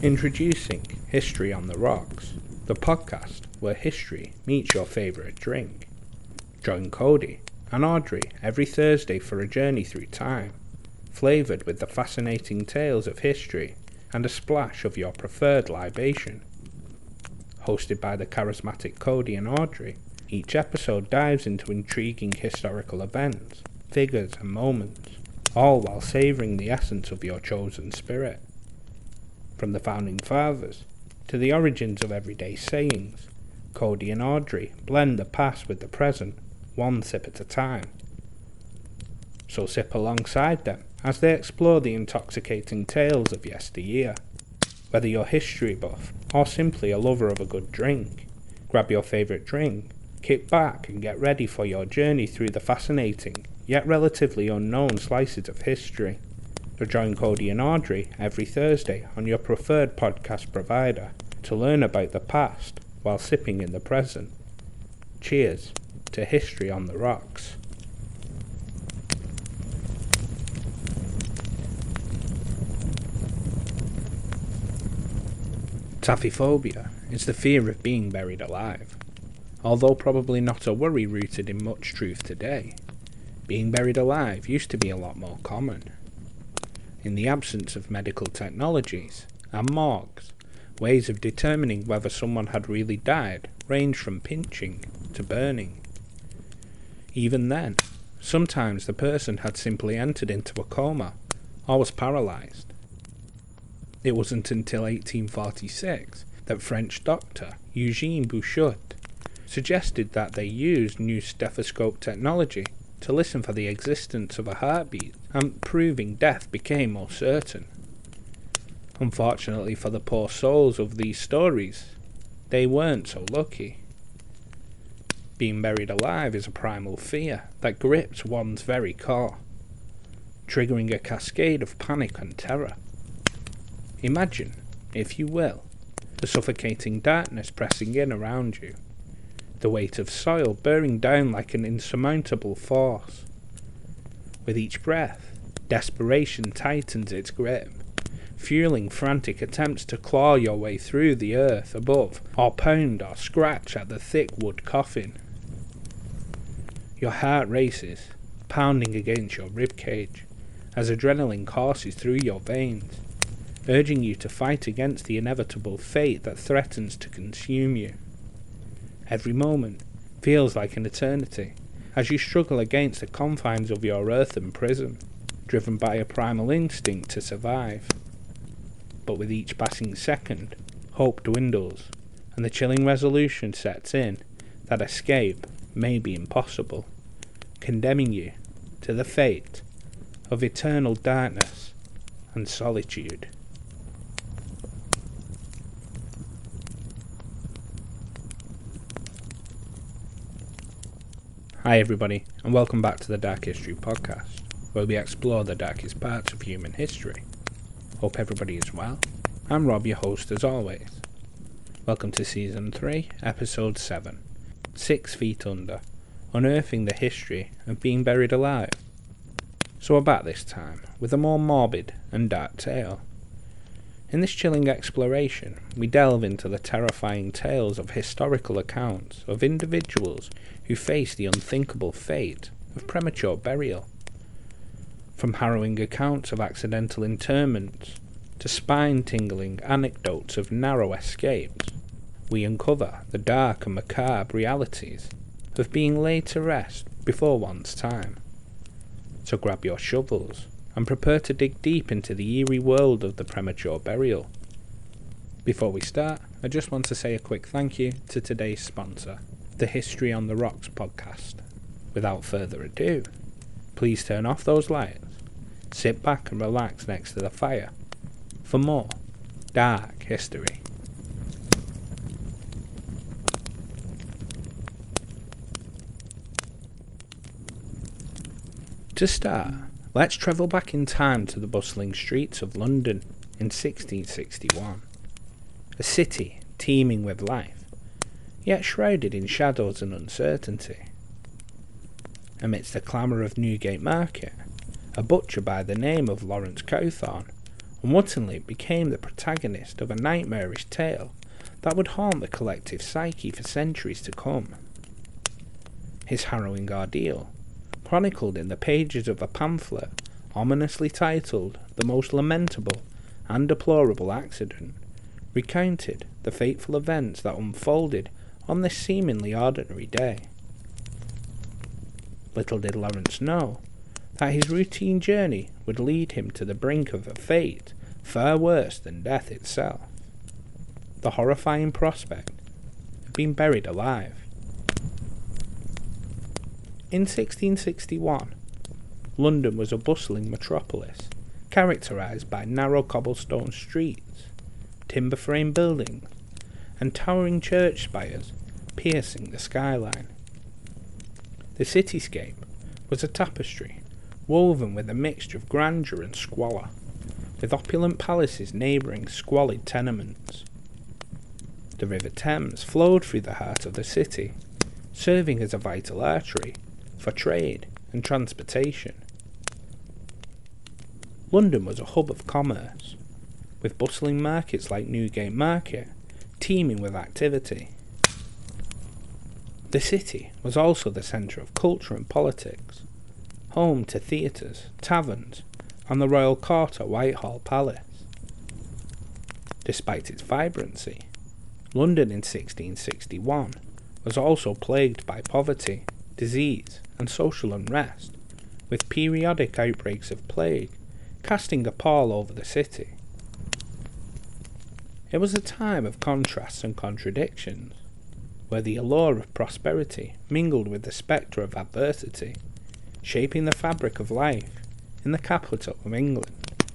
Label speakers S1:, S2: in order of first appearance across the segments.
S1: Introducing History on the Rocks, the podcast where history meets your favourite drink. Join Cody and Audrey every Thursday for a journey through time, flavoured with the fascinating tales of history and a splash of your preferred libation. Hosted by the charismatic Cody and Audrey, each episode dives into intriguing historical events, figures and moments, all while savouring the essence of your chosen spirit. From the founding fathers to the origins of everyday sayings, Cody and Audrey blend the past with the present, one sip at a time. So sip alongside them as they explore the intoxicating tales of yesteryear. Whether you're history buff or simply a lover of a good drink, grab your favourite drink, kick back and get ready for your journey through the fascinating yet relatively unknown slices of history. So join Cody and Audrey every Thursday on your preferred podcast provider to learn about the past while sipping in the present. Cheers to History on the Rocks. Taphophobia is the fear of being buried alive. Although probably not a worry rooted in much truth today, being buried alive used to be a lot more common. In the absence of medical technologies and morgues, ways of determining whether someone had really died ranged from pinching to burning. Even then, sometimes the person had simply entered into a coma or was paralysed. It wasn't until 1846 that French doctor Eugène Bouchot suggested that they use new stethoscope technology to listen for the existence of a heartbeat, and proving death became more certain. Unfortunately for the poor souls of these stories, they weren't so lucky. Being buried alive is a primal fear that grips one's very core, triggering a cascade of panic and terror. Imagine, if you will, the suffocating darkness pressing in around you, the weight of soil bearing down like an insurmountable force. With each breath, desperation tightens its grip, fueling frantic attempts to claw your way through the earth above, or pound or scratch at the thick wood coffin. Your heart races, pounding against your ribcage, as adrenaline courses through your veins, urging you to fight against the inevitable fate that threatens to consume you. Every moment feels like an eternity as you struggle against the confines of your earthen prison, driven by a primal instinct to survive. But with each passing second, hope dwindles, and the chilling resolution sets in that escape may be impossible, condemning you to the fate of eternal darkness and solitude. Hi everybody, and welcome back to the Dark History Podcast, where we explore the darkest parts of human history. Hope everybody is well. I'm Rob, your host as always. Welcome to Season 3, Episode 7, 6 Feet Under, Unearthing the History of Being Buried Alive. So we're back this time, with a more morbid and dark tale. In this chilling exploration, we delve into the terrifying tales of historical accounts of individuals who face the unthinkable fate of premature burial. From harrowing accounts of accidental interments to spine-tingling anecdotes of narrow escapes, we uncover the dark and macabre realities of being laid to rest before one's time. So grab your shovels and prepare to dig deep into the eerie world of the premature burial. Before we start, I just want to say a quick thank you to today's sponsor, the History on the Rocks podcast. Without further ado, please turn off those lights, sit back and relax next to the fire for more dark history. To start, let's travel back in time to the bustling streets of London in 1661. A city teeming with life, yet shrouded in shadows and uncertainty. Amidst the clamour of Newgate Market, a butcher by the name of Lawrence Cowthorne unwittingly became the protagonist of a nightmarish tale that would haunt the collective psyche for centuries to come. His harrowing ordeal, chronicled in the pages of a pamphlet ominously titled The Most Lamentable and Deplorable Accident, recounted the fateful events that unfolded on this seemingly ordinary day. Little did Lawrence know that his routine journey would lead him to the brink of a fate far worse than death itself: the horrifying prospect of being buried alive. In 1661, London was a bustling metropolis, characterised by narrow cobblestone streets, timber-frame buildings, and towering church spires piercing the skyline. The cityscape was a tapestry woven with a mixture of grandeur and squalor, with opulent palaces neighbouring squalid tenements. The River Thames flowed through the heart of the city, serving as a vital artery for trade and transportation. London was a hub of commerce, with bustling markets like Newgate Market teeming with activity. The city was also the centre of culture and politics, home to theatres, taverns, and the royal court at Whitehall Palace. Despite its vibrancy, London in 1661 was also plagued by poverty, disease, and social unrest, with periodic outbreaks of plague casting a pall over the city. It was a time of contrasts and contradictions, where the allure of prosperity mingled with the spectre of adversity, shaping the fabric of life in the capital of England.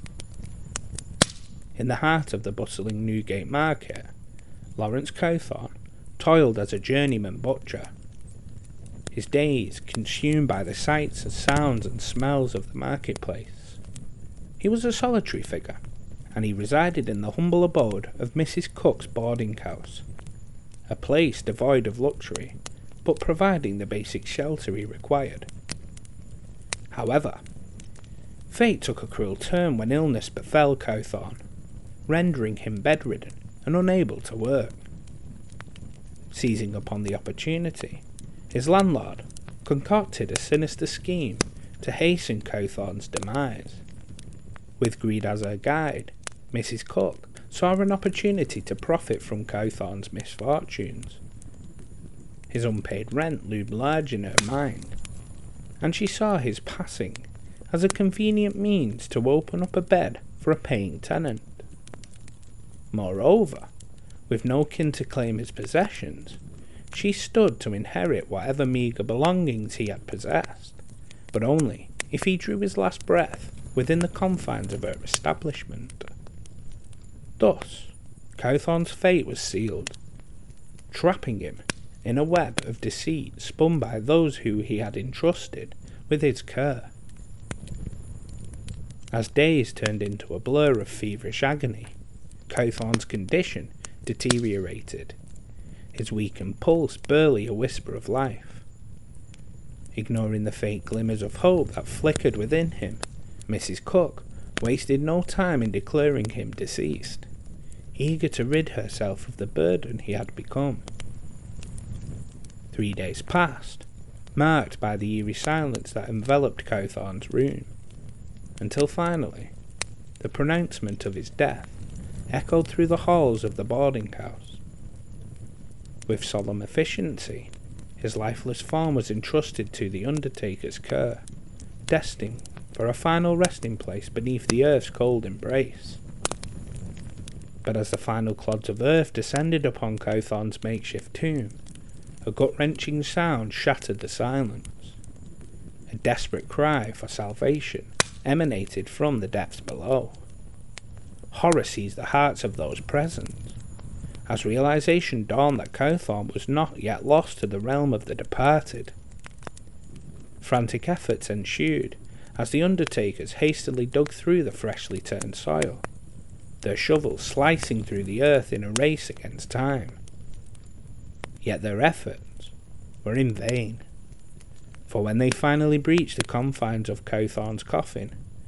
S1: In the heart of the bustling Newgate Market, Lawrence Cowthorne toiled as a journeyman butcher, his days consumed by the sights and sounds and smells of the marketplace. He was a solitary figure, and he resided in the humble abode of Mrs. Cook's boarding house, a place devoid of luxury, but providing the basic shelter he required. However, fate took a cruel turn when illness befell Cowthorne, rendering him bedridden and unable to work. Seizing upon the opportunity, his landlord concocted a sinister scheme to hasten Cowthorne's demise. With greed as her guide, Mrs. Cook saw an opportunity to profit from Cowthorne's misfortunes. His unpaid rent loomed large in her mind, and she saw his passing as a convenient means to open up a bed for a paying tenant. Moreover, with no kin to claim his possessions, she stood to inherit whatever meagre belongings he had possessed, but only if he drew his last breath within the confines of her establishment. Thus, Cowthorne's fate was sealed, trapping him in a web of deceit spun by those who he had entrusted with his care. As days turned into a blur of feverish agony, Cowthorne's condition deteriorated, his weakened pulse barely a whisper of life. Ignoring the faint glimmers of hope that flickered within him, Mrs. Cook wasted no time in declaring him deceased, eager to rid herself of the burden he had become. 3 days passed, marked by the eerie silence that enveloped Cowthorne's room, until finally the pronouncement of his death echoed through the halls of the boarding house. With solemn efficiency, his lifeless form was entrusted to the undertaker's care, destined for a final resting place beneath the earth's cold embrace. But as the final clods of earth descended upon Cowthorne's makeshift tomb, a gut-wrenching sound shattered the silence. A desperate cry for salvation emanated from the depths below. Horror seized the hearts of those present, as realization dawned that Cowthorne was not yet lost to the realm of the departed. Frantic efforts ensued as the undertakers hastily dug through the freshly turned soil, their shovels slicing through the earth in a race against time. Yet their efforts were in vain, for when they finally breached the confines of Cowthorne's coffin,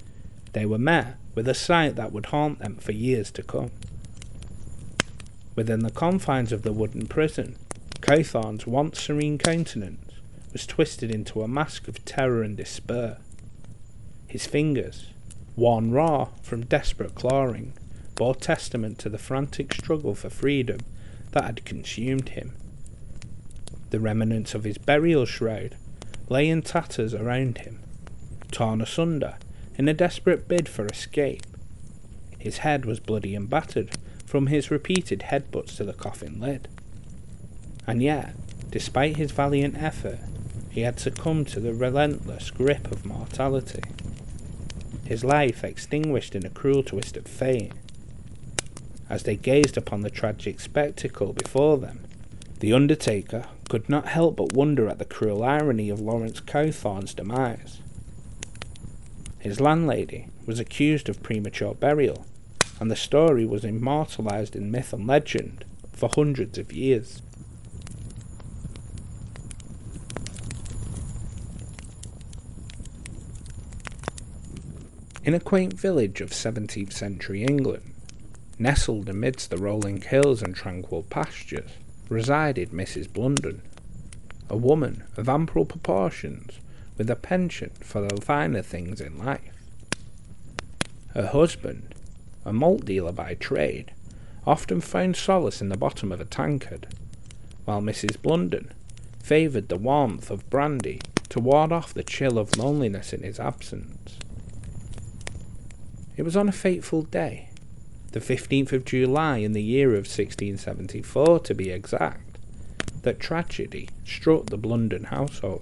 S1: they were met with a sight that would haunt them for years to come. Within the confines of the wooden prison, Cawthorne's once serene countenance was twisted into a mask of terror and despair. His fingers, worn raw from desperate clawing, bore testament to the frantic struggle for freedom that had consumed him. The remnants of his burial shroud lay in tatters around him, torn asunder in a desperate bid for escape. His head was bloody and battered from his repeated headbutts to the coffin lid. And yet, despite his valiant effort, he had succumbed to the relentless grip of mortality. His life extinguished in a cruel twist of fate. As they gazed upon the tragic spectacle before them, the undertaker could not help but wonder at the cruel irony of Lawrence Cawthorne's demise. His landlady was accused of premature burial, and the story was immortalised in myth and legend for hundreds of years. In a quaint village of 17th century England, nestled amidst the rolling hills and tranquil pastures, resided Mrs. Blunden, a woman of ample proportions with a penchant for the finer things in life. Her husband, a malt dealer by trade, often found solace in the bottom of a tankard, while Mrs. Blunden favoured the warmth of brandy to ward off the chill of loneliness in his absence. It was on a fateful day, the 15th of July in the year of 1674 to be exact, that tragedy struck the Blunden household.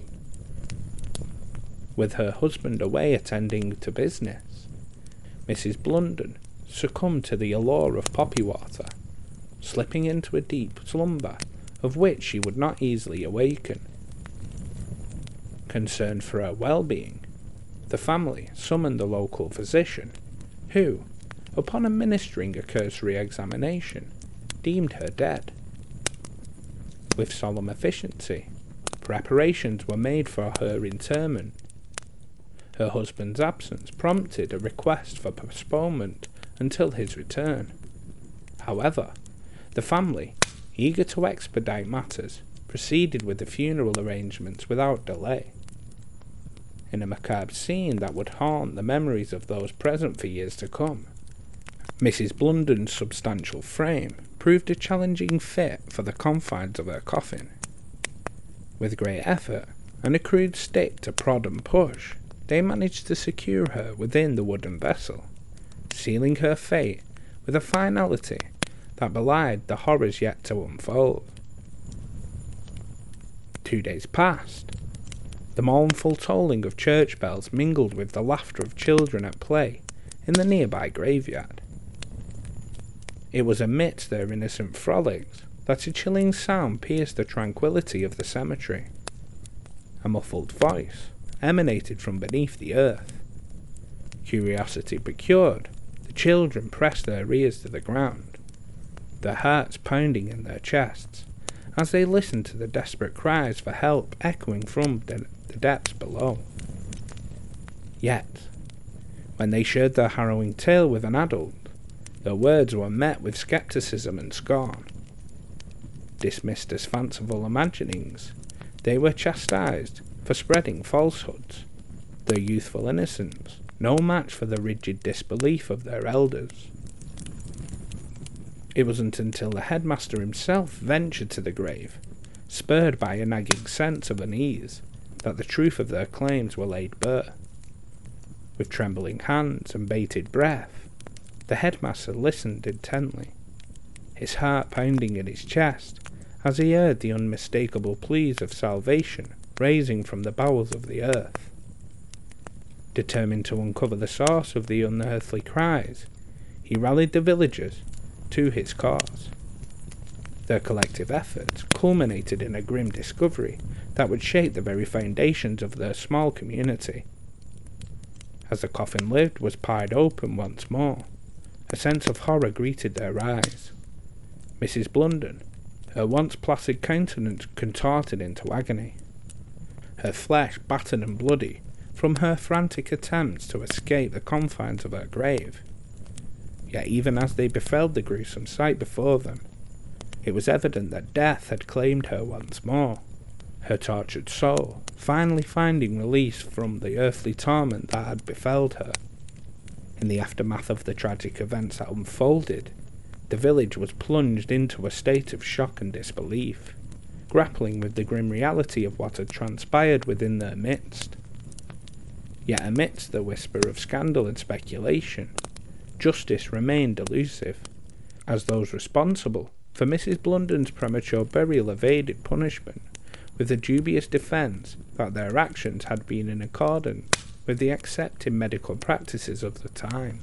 S1: With her husband away attending to business, Mrs. Blunden succumbed to the allure of poppy water, slipping into a deep slumber of which she would not easily awaken. Concerned for her well-being, the family summoned the local physician, who, upon administering a cursory examination, deemed her dead. With solemn efficiency, preparations were made for her interment. Her husband's absence prompted a request for postponement until his return. However, the family, eager to expedite matters, proceeded with the funeral arrangements without delay. In a macabre scene that would haunt the memories of those present for years to come, Mrs. Blunden's substantial frame proved a challenging fit for the confines of her coffin. With great effort and a crude stick to prod and push, they managed to secure her within the wooden vessel, sealing her fate with a finality that belied the horrors yet to unfold. 2 days passed. The mournful tolling of church bells mingled with the laughter of children at play in the nearby graveyard. It was amidst their innocent frolics that a chilling sound pierced the tranquillity of the cemetery. A muffled voice emanated from beneath the earth. Curiosity procured, the children pressed their ears to the ground, their hearts pounding in their chests, as they listened to the desperate cries for help echoing from the depths below. Yet, when they shared their harrowing tale with an adult, their words were met with skepticism and scorn. Dismissed as fanciful imaginings, they were chastised for spreading falsehoods, their youthful innocence no match for the rigid disbelief of their elders. It wasn't until the headmaster himself ventured to the grave, spurred by a nagging sense of unease, that the truth of their claims were laid bare. With trembling hands and bated breath, the headmaster listened intently, his heart pounding in his chest as he heard the unmistakable pleas of salvation rising from the bowels of the earth. Determined to uncover the source of the unearthly cries, he rallied the villagers to his cause. Their collective efforts culminated in a grim discovery that would shake the very foundations of their small community. As the coffin lid was pried open once more, a sense of horror greeted their eyes. Mrs. Blunden, her once placid countenance contorted into agony. Her flesh, battered and bloody, from her frantic attempts to escape the confines of her grave. Yet even as they beheld the gruesome sight before them, it was evident that death had claimed her once more, her tortured soul finally finding release from the earthly torment that had befell her. In the aftermath of the tragic events that unfolded, the village was plunged into a state of shock and disbelief, grappling with the grim reality of what had transpired within their midst. Yet amidst the whisper of scandal and speculation, justice remained elusive, as those responsible for Mrs. Blunden's premature burial evaded punishment, with the dubious defence that their actions had been in accordance with the accepted medical practices of the time.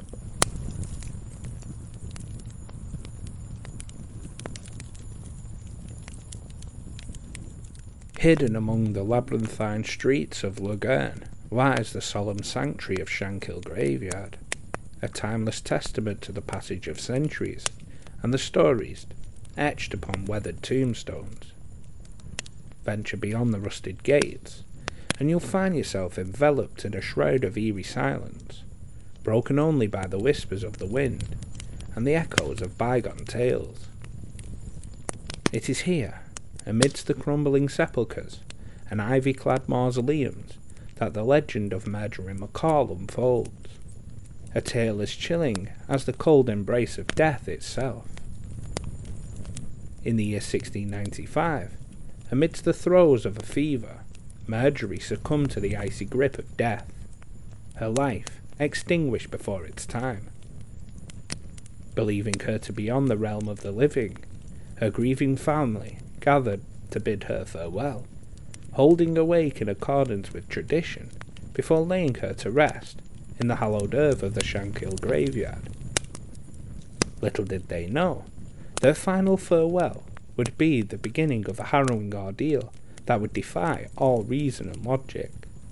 S1: Hidden among the labyrinthine streets of Lugerne lies the solemn sanctuary of Shankill Graveyard, a timeless testament to the passage of centuries and the stories etched upon weathered tombstones. Venture beyond the rusted gates, and you'll find yourself enveloped in a shroud of eerie silence, broken only by the whispers of the wind and the echoes of bygone tales. It is here, amidst the crumbling sepulchres and ivy-clad mausoleums, that the legend of Marjorie MacColl unfolds, a tale as chilling as the cold embrace of death itself. In the year 1695, amidst the throes of a fever, Marjorie succumbed to the icy grip of death, her life extinguished before its time. Believing her to be on the realm of the living, her grieving family gathered to bid her farewell, holding a wake in accordance with tradition before laying her to rest in the hallowed earth of the Shankill Graveyard. Little did they know, their final farewell would be the beginning of a harrowing ordeal that would defy all reason and logic.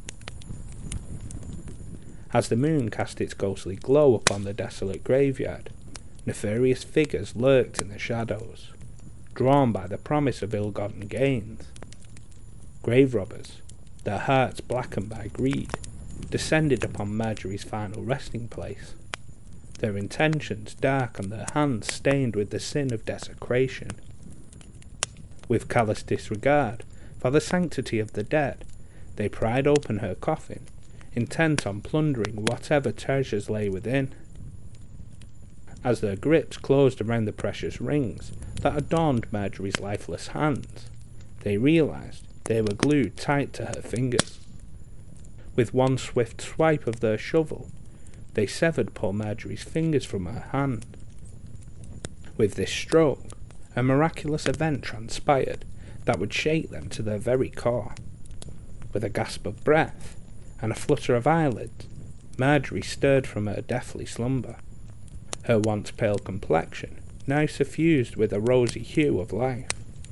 S1: As the moon cast its ghostly glow upon the desolate graveyard, nefarious figures lurked in the shadows, drawn by the promise of ill-gotten gains. Grave robbers, their hearts blackened by greed, descended upon Marjorie's final resting place, their intentions dark and their hands stained with the sin of desecration. With callous disregard for the sanctity of the dead, they pried open her coffin, intent on plundering whatever treasures lay within. As their grips closed around the precious rings that adorned Marjorie's lifeless hands, they realized they were glued tight to her fingers. With one swift swipe of their shovel, they severed poor Marjorie's fingers from her hand. With this stroke, a miraculous event transpired that would shake them to their very core. With a gasp of breath and a flutter of eyelids, Marjorie stirred from her deathly slumber, her once pale complexion now suffused with a rosy hue of life.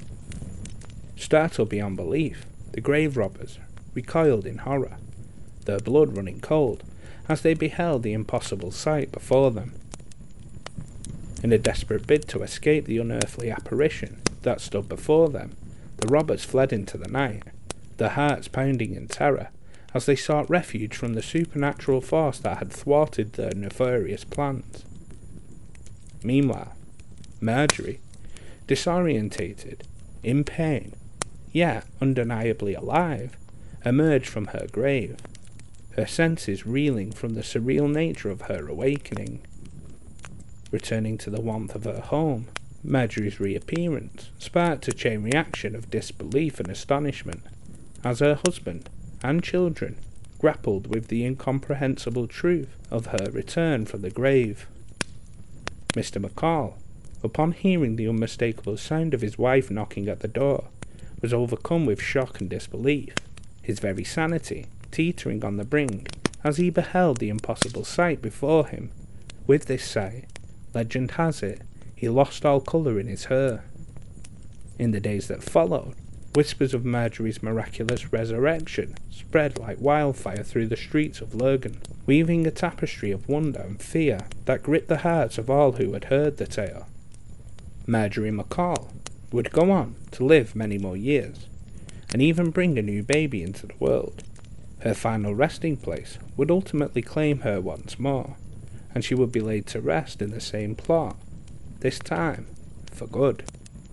S1: Startled beyond belief, the grave robbers recoiled in horror, their blood running cold as they beheld the impossible sight before them. In a desperate bid to escape the unearthly apparition that stood before them, the robbers fled into the night, their hearts pounding in terror as they sought refuge from the supernatural force that had thwarted their nefarious plans. Meanwhile, Marjorie, disorientated, in pain, yet undeniably alive, emerged from her grave, her senses reeling from the surreal nature of her awakening. Returning to the warmth of her home, Marjorie's reappearance sparked a chain reaction of disbelief and astonishment, as her husband and children grappled with the incomprehensible truth of her return from the grave. Mr. MacColl, upon hearing the unmistakable sound of his wife knocking at the door, was overcome with shock and disbelief, his very sanity teetering on the brink as he beheld the impossible sight before him. With this sight, legend has it, he lost all colour in his hair. In the days that followed, whispers of Marjorie's miraculous resurrection spread like wildfire through the streets of Lurgan, weaving a tapestry of wonder and fear that gripped the hearts of all who had heard the tale. Marjorie MacColl would go on to live many more years, and even bring a new baby into the world, Her final resting place would ultimately claim her once more, and she would be laid to rest in the same plot, this time for good.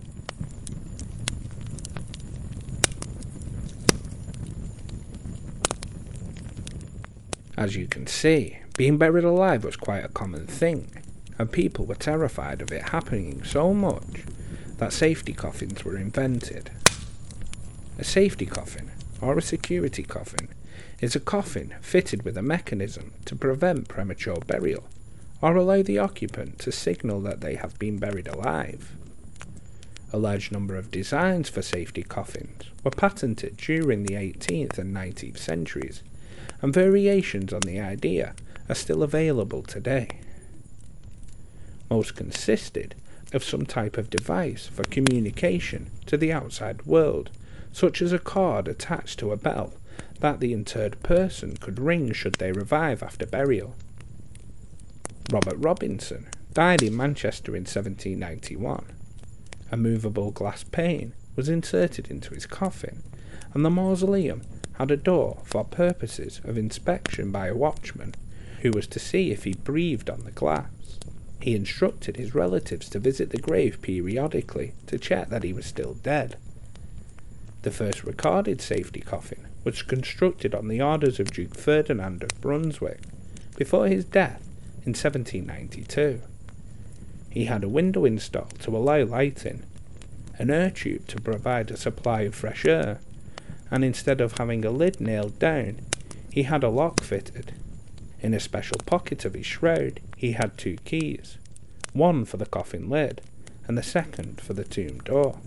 S1: As you can see, being buried alive was quite a common thing, and people were terrified of it happening so much that safety coffins were invented. A safety coffin, or a security coffin, is a coffin fitted with a mechanism to prevent premature burial, or allow the occupant to signal that they have been buried alive. A large number of designs for safety coffins were patented during the 18th and 19th centuries, and variations on the idea are still available today. Most consisted of some type of device for communication to the outside world, such as a cord attached to a bell that the interred person could ring should they revive after burial. Robert Robinson died in Manchester in 1791. A movable glass pane was inserted into his coffin, and the mausoleum had a door for purposes of inspection by a watchman, who was to see if he breathed on the glass. He instructed his relatives to visit the grave periodically to check that he was still dead. The first recorded safety coffin was constructed on the orders of Duke Ferdinand of Brunswick before his death in 1792. He had a window installed to allow lighting, an air tube to provide a supply of fresh air, and instead of having a lid nailed down, he had a lock fitted. In a special pocket of his shroud, he had 2 keys, one for the coffin lid, and the second for the tomb door.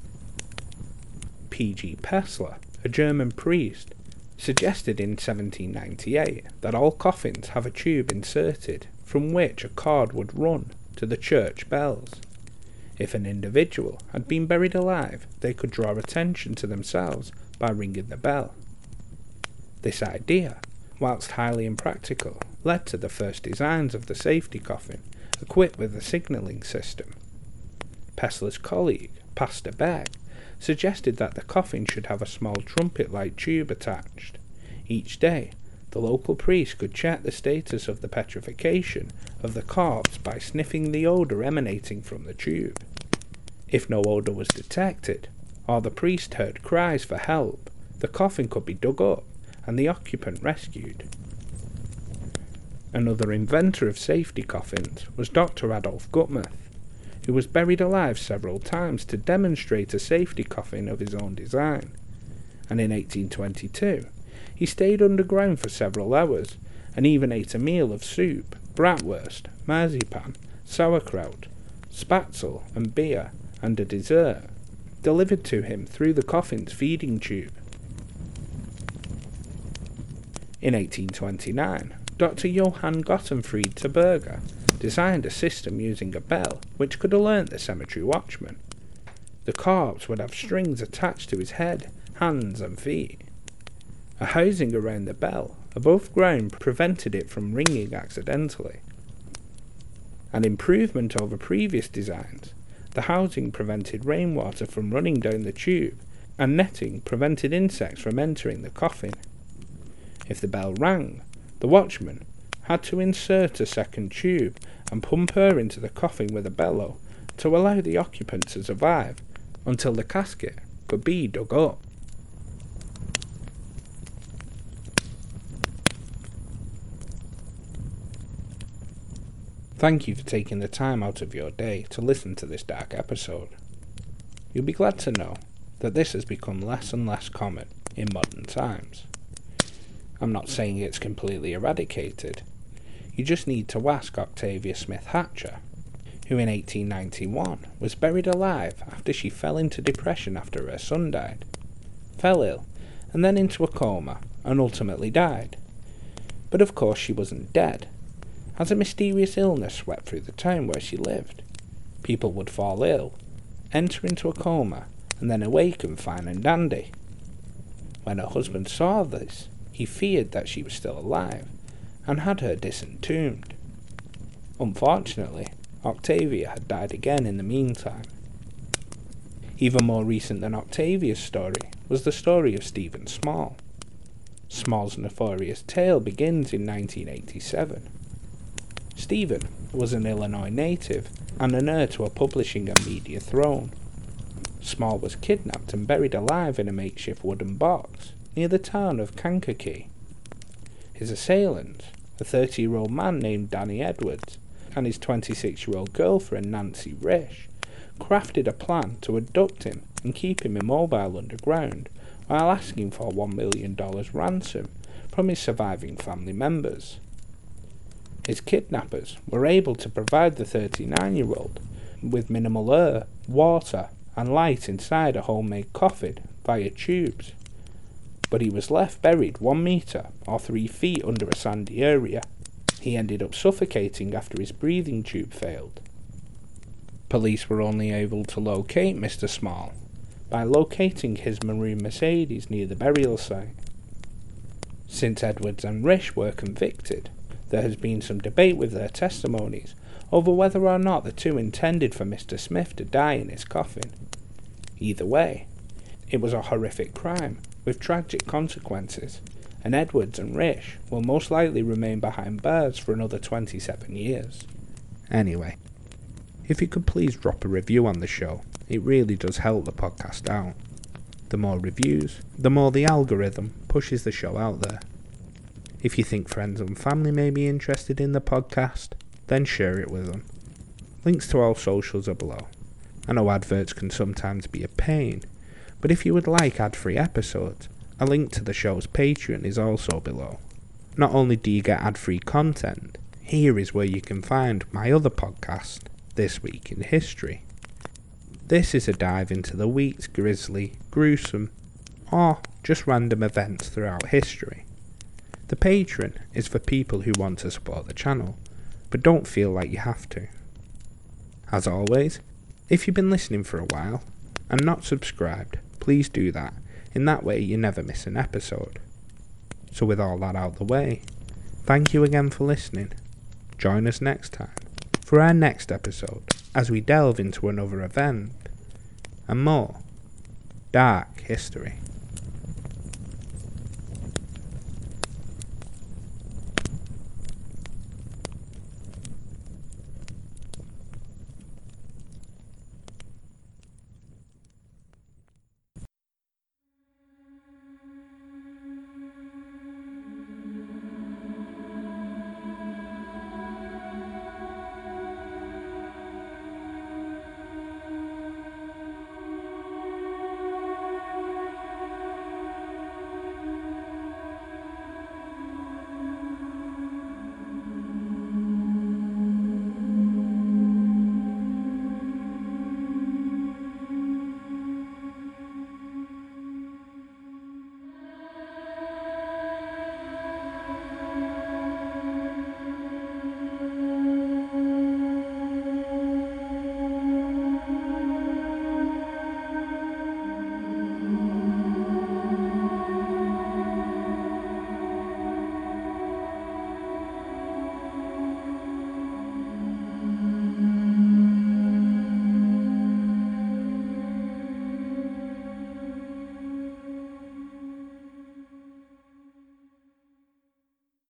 S1: P.G. Pessler, a German priest, suggested in 1798 that all coffins have a tube inserted from which a cord would run to the church bells. If an individual had been buried alive, they could draw attention to themselves by ringing the bell. This idea, whilst highly impractical, led to the first designs of the safety coffin, equipped with a signalling system. Pessler's colleague, Pastor Beck, suggested that the coffin should have a small trumpet-like tube attached. Each day, the local priest could check the status of the petrification of the corpse by sniffing the odour emanating from the tube. If no odour was detected, or the priest heard cries for help, the coffin could be dug up and the occupant rescued. Another inventor of safety coffins was Dr. Adolf Guttmuth, who was buried alive several times to demonstrate a safety coffin of his own design, and in 1822 he stayed underground for several hours and even ate a meal of soup, bratwurst, marzipan, sauerkraut, spatzel and beer, and a dessert, delivered to him through the coffin's feeding tube. In 1829, Dr. Johann Gottfried Terberger designed a system using a bell which could alert the cemetery watchman. The corpse would have strings attached to his head, hands and feet. A housing around the bell above ground prevented it from ringing accidentally. An improvement over previous designs, the housing prevented rainwater from running down the tube, and netting prevented insects from entering the coffin. If the bell rang, the watchman had to insert a second tube and pump air into the coffin with a bellow to allow the occupant to survive until the casket could be dug up. Thank you for taking the time out of your day to listen to this dark episode. You'll be glad to know that this has become less and less common in modern times. I'm not saying it's completely eradicated. You just need to ask Octavia Smith Hatcher, who in 1891 was buried alive after she fell into depression after her son died, fell ill, and then into a coma, and ultimately died. But of course she wasn't dead, as a mysterious illness swept through the town where she lived. People would fall ill, enter into a coma, and then awaken fine and dandy. When her husband saw this, he feared that she was still alive, and had her disentombed. Unfortunately, Octavia had died again in the meantime. Even more recent than Octavia's story was the story of Stephen Small. Small's nefarious tale begins in 1987. Stephen was an Illinois native and an heir to a publishing and media throne. Small was kidnapped and buried alive in a makeshift wooden box near the town of Kankakee. His assailants, a 30-year-old man named Danny Edwards and his 26-year-old girlfriend Nancy Risch, crafted a plan to abduct him and keep him immobile underground while asking for $1 million ransom from his surviving family members. His kidnappers were able to provide the 39-year-old with minimal air, water, and light inside a homemade coffin via tubes, but he was left buried 1 meter or 3 feet under a sandy area. He ended up suffocating after his breathing tube failed. Police were only able to locate Mr. Small by locating his maroon Mercedes near the burial site. Since Edwards and Risch were convicted, there has been some debate with their testimonies over whether or not the two intended for Mr. Smith to die in his coffin. Either way, it was a horrific crime with tragic consequences, and Edwards and Risch will most likely remain behind bars for another 27 years. Anyway, if you could please drop a review on the show, it really does help the podcast out. The more reviews, the more the algorithm pushes the show out there. If you think friends and family may be interested in the podcast, then share it with them. Links to all socials are below. I know adverts can sometimes be a pain, but if you would like ad-free episodes, a link to the show's Patreon is also below. Not only do you get ad-free content, here is where you can find my other podcast, This Week in History. This is a dive into the week's grisly, gruesome, or just random events throughout history. The Patreon is for people who want to support the channel, but don't feel like you have to. As always, if you've been listening for a while and not subscribed, please do that. In that way you never miss an episode. So with all that out the way, thank you again for listening. Join us next time for our next episode as we delve into another event and more dark history.